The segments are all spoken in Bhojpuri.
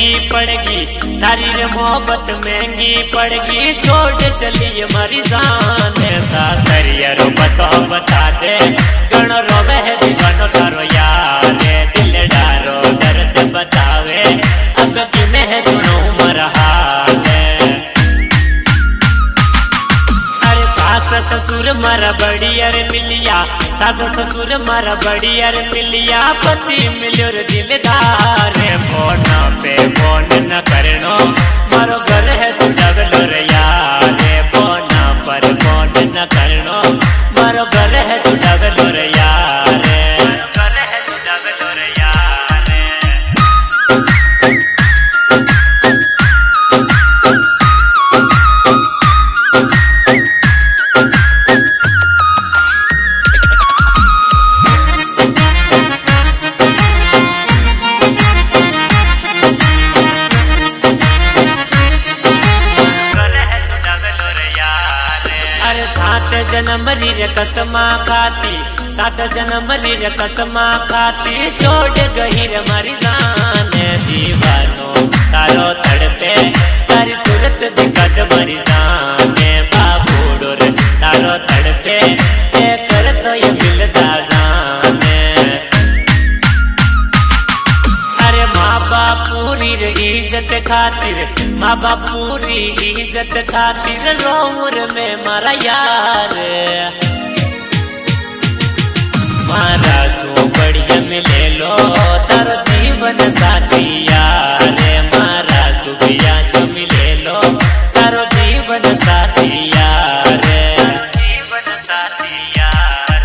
पड़गी, तारी रे मोहब्बत महंगी पड़गी, छोड़ चली हमारी जान। सासरिया रो पतो बता दे, गण रोवे है दीवानो तारो यार, दिल डारो दर्द बतावे, अब कि मैं है सुनो मरा हाल। अरे सास ससुर मारा बड़ी अरे मिलिया, सास ससुर मारा बड़ी अरे मिलिया, पति मिलो रे दिलदार। फोन पे फोन न करनो, मारो घर है छुड़ावलो रे यार, फोन पर फोन न करनो, मारो घर है छुड़ावलो रे यार, मारो घर है छुड़ावलो रे यार। सात जन्म री कसमा खाती, सात जन्म री कसमा खाती, छोड़ गई रे मारी जान। दीवानो तारो तड़पे, तारी सूरत दिखत मारी जान, बाबूडो रे तारो तड़पे, कर तो ये दिल जान। अरे माँ बाप पूरी रे इज्जत खातिर, माँ बाप पूरी इज्जत खातिर, रोर में मारा यार, मारा तू बढ़िया मिले लो तारो जीवन साथी यार, मारा तू बिया जो मिले लो तारो जीवन साथी यार, जीवन साथी यार।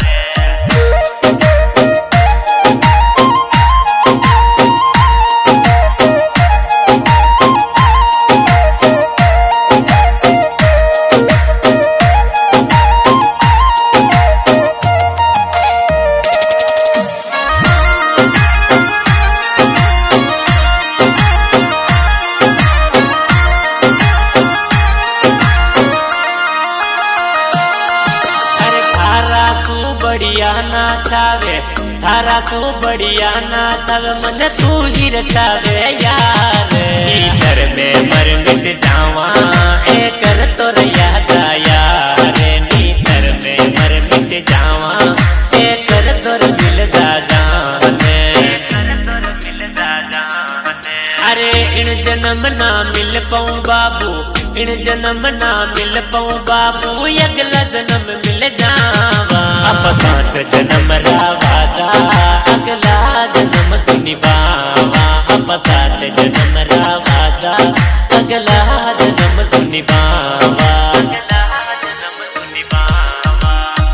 बढ़िया नाचावे, थारा तू बढ़िया नाचावे, मन तू ही रचावे यार। नीतर में मर मिट जावा, ए कर तो याद यार, नीतर में मर मिट जावा, ए कर तो दिल जा जाने, कर तो दिल जा जाने। अरे इन जन्म ना मिल पाऊं बाबू, इन जन्म ना मिल पाऊं बाबू, अगला जन्म मिल जावा। अब सात जन्म रावादा, अगला जन्म सुनी बावा, अब सात जन्म रावादा, अगला जन्म सुनी बावा, अगला जन्म सुनी बावा।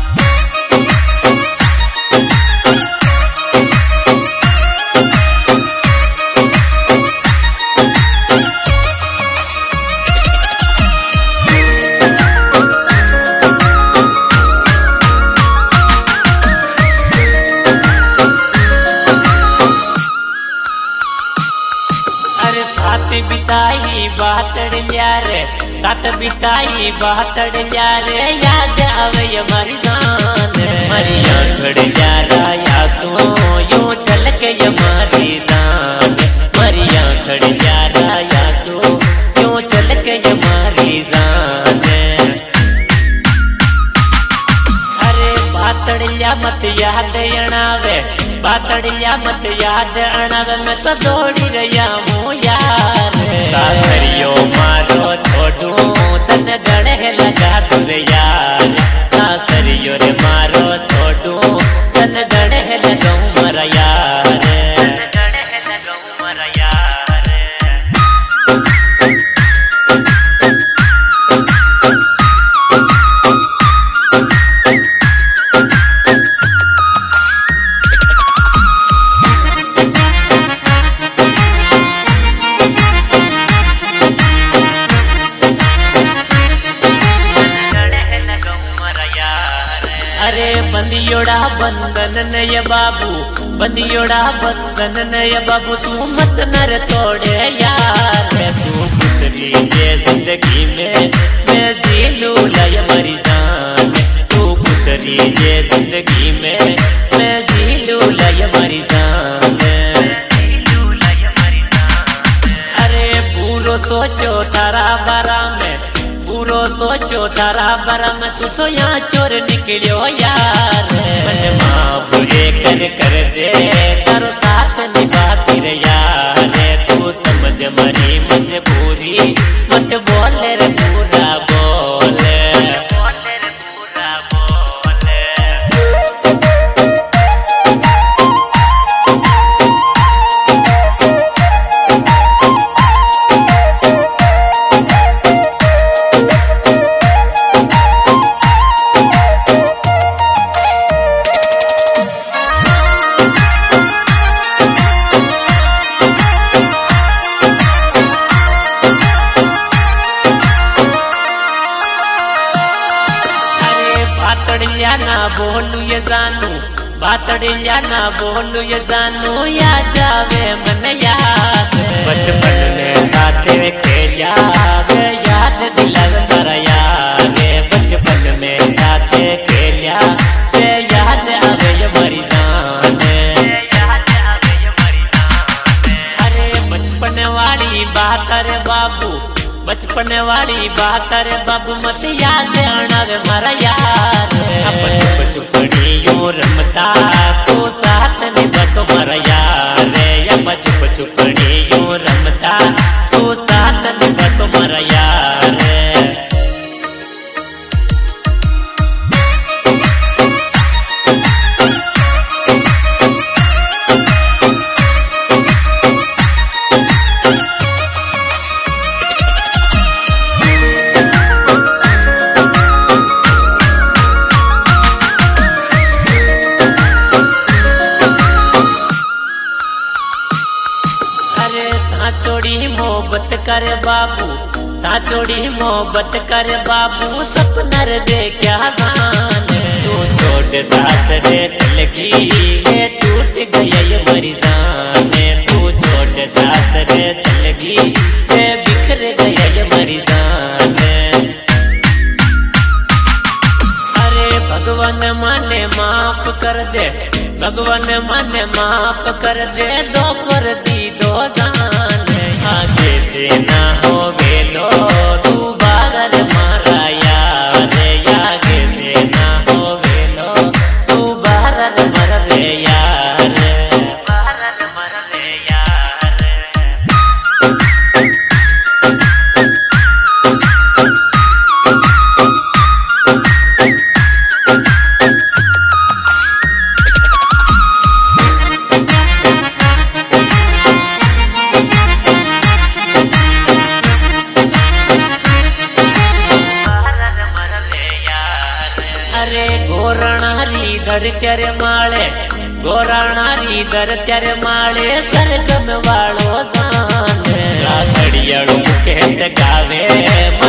सात बिताई बातड़ रे, सात बिताई बातड़ रे, याद आवे हमारी जान, मरी आंखड़ यारा या तू यूं चल के हमारी जान, मरी आंखड़ यारा या तू यूं चल के हमारी जान। अरे बातड़िया मत याद अणावे, बातड़िया मत याद अणावे, मैं तो दौड़ी रहा हूँ यार। सासरियो मारो छोड़ू तन गड़े लगा तुरे यार, सासरियो रे मारो छोड़ू तन गड़े लगाऊं मरा यार, तन गड़े लगाऊं मरा यार। अरे बंदियोड़ा बंधन नय बाबू, बंदियोड़ा बंधन नय बाबू, तू मत नर तोड़े यार। तू पुतली जे जिंदगी में मैं जी लू लय मरी जान, तू पुतली जे जिंदगी में मैं जी लू लय मरी जान। सोचो तारा बारा में, बुरो सोचो तारा बारा में, तू तो यहाँ चोर निकलियो यार। मन माफ कर दे तारो साथ निभाती रे यार, तू समझ मरी मजबूरी, मत बोल रे पूरा बोल। बातड़िया ना बोलू ये जानू, बातड़िया ना बोलू ये जानू, या जावे मन याद। बचपन में साथे खेलिया वे याद दिलावे तारा यार, बचपन में साथे खेलिया वे याद आवे ये मरी जान, याद आवे ये मरी जान। अरे बचपन वाली बात रे बाबू, बचपन वाली बात रे बाबू, मत याद आना वे मारा यार। अपन चुपड़ी यूं रमता तो साथ निभा तो मारा यार, या चुपड़ी यूं रमता तो साथ निभा तो मारा यार। साचोड़ी मोहब्बत करे बाबू, साचोड़ी मोहब्बत करे बाबू, सपना रे दे क्या जान। तू छोड़ साथ रे चल गई, टूट गई ये मरी जान, तू छोड़ साथ रे चल गई, बिखर गई ये मरी जान। अरे भगवान माने माफ कर दे, भगवान माने माफ कर दे, दो कर दी दो जान। आगे से ना हो गेलो तू बारर मारा यार, आगे से ना हो गेलो तू बारर मर रे यार, बारर मर रे यार। अरे गोरणारी दर तेरे माळे, गोरणारी दर तेरे माळे, सरगम वालो जान। रातड़ियाड़ू कैसे गावे